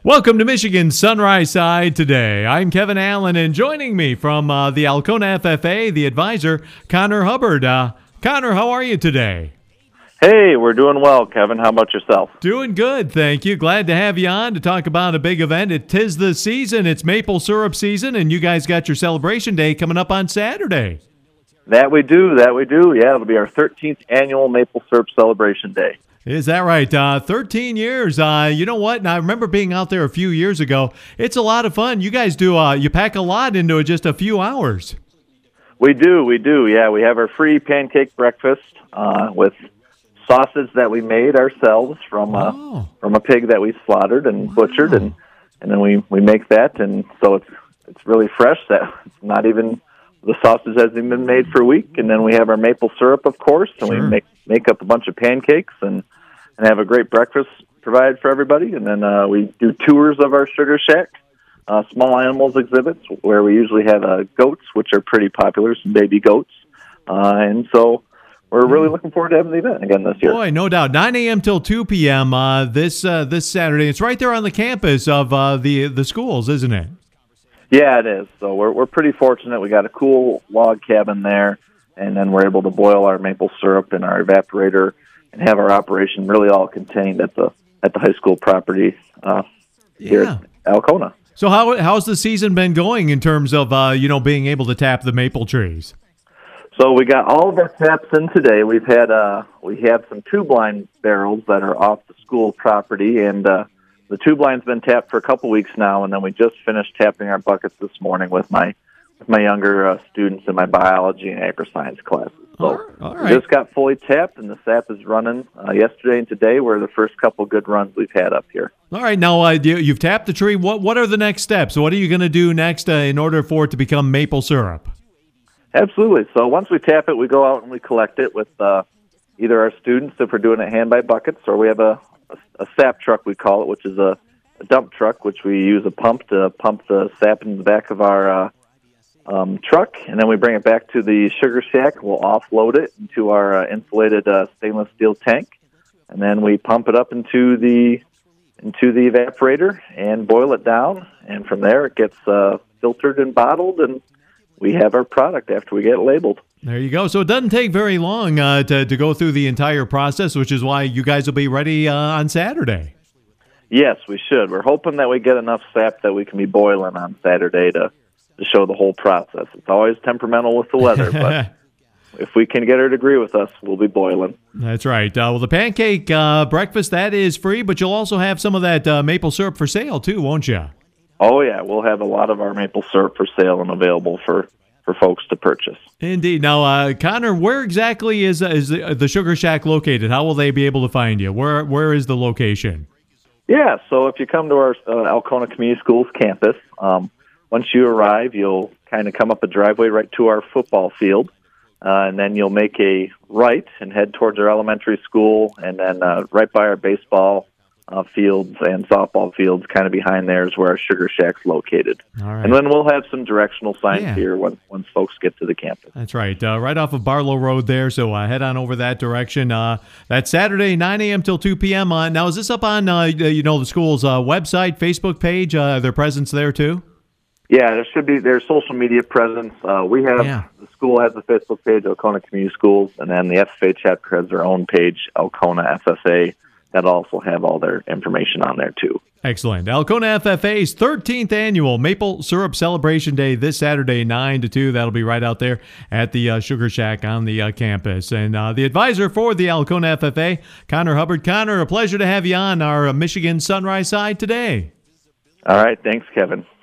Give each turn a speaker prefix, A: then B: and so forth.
A: Welcome to Michigan Sunrise Side today. I'm Kevin Allen, and joining me from the Alcona FFA, the advisor, Connor Hubbard. Connor, how are you today?
B: Hey, we're doing well, Kevin. How about yourself?
A: Doing good, thank you. Glad to have you on to talk about a big event. Tis the season. It's maple syrup season, and you guys got your celebration day coming up on Saturday.
B: That we do. Yeah, it'll be our 13th annual Maple Syrup Celebration Day.
A: Is that right? 13 years. You know what? And I remember being out there a few years ago. It's a lot of fun. You guys do, you pack a lot into just a few hours.
B: We do. Yeah, we have our free pancake breakfast with sausage that we made ourselves from a pig that we slaughtered and butchered, and then we make that, and so it's really fresh. That it's not even the sausage hasn't even been made for a week, and then we have our maple syrup, of course, and we make up a bunch of pancakes and have a great breakfast provided for everybody, and then we do tours of our Sugar Shack, small animals exhibits, where we usually have goats, which are pretty popular, some baby goats, and so we're really looking forward to having the event again this year.
A: Boy, no doubt. 9 a.m. till 2 p.m. This Saturday. It's right there on the campus of the schools, isn't it?
B: Yeah, it is. So we're pretty fortunate. We got a cool log cabin there, and then we're able to boil our maple syrup in our evaporator and have our operation really all contained at the high school property here at Alcona.
A: So how's the season been going in terms of being able to tap the maple trees?
B: So we got all of our taps in today. We have some tube line barrels that are off the school property, and the tube line's been tapped for a couple weeks now, and then we just finished tapping our buckets this morning with my younger students in my biology and agri-science classes. So
A: all right.
B: We just got fully tapped, and the sap is running. Yesterday and today were the first couple good runs we've had up here.
A: All right, now you've tapped the tree. What are the next steps? What are you going to do next in order for it to become maple syrup?
B: Absolutely. So once we tap it, we go out and we collect it with either our students if we're doing it hand by buckets, or we have a sap truck, we call it, which is a dump truck, which we use a pump to pump the sap in the back of our truck, and then we bring it back to the Sugar Shack. We'll offload it into our insulated stainless steel tank, and then we pump it up into the evaporator and boil it down, and from there it gets filtered and bottled, and we have our product after we get it labeled.
A: There you go. So it doesn't take very long to go through the entire process, which is why you guys will be ready on Saturday.
B: Yes, we should. We're hoping that we get enough sap that we can be boiling on Saturday to show the whole process. It's always temperamental with the weather, but if we can get her to agree with us, we'll be boiling.
A: That's right. Well, the pancake breakfast, that is free, but you'll also have some of that maple syrup for sale too, won't you?
B: Oh, yeah. We'll have a lot of our maple syrup for sale and available for folks to purchase.
A: Indeed. Now, Connor, where exactly is the Sugar Shack located? How will they be able to find you? Where is the location?
B: Yeah, so if you come to our Alcona Community Schools campus, once you arrive, you'll kind of come up a driveway right to our football field, and then you'll make a right and head towards our elementary school, and then right by our baseball fields and softball fields, kind of behind there is where our Sugar Shack's located.
A: All right.
B: And then we'll have some directional signs here once folks get to the campus.
A: That's right. Right off of Barlow Road there, so head on over that direction. That's Saturday, 9 a.m. till 2 p.m. Now, is this up on the school's website, Facebook page, their presence there too?
B: Yeah, there should be their social media presence. The school has a Facebook page, Alcona Community Schools, and then the FFA chapter has their own page, Alcona FFA. That also have all their information on there, too.
A: Excellent. Alcona FFA's 13th annual Maple Syrup Celebration Day this Saturday, 9 to 2. That'll be right out there at the Sugar Shack on the campus. And the advisor for the Alcona FFA, Connor Hubbard. Connor, a pleasure to have you on our Michigan Sunrise Side today.
B: All right. Thanks, Kevin.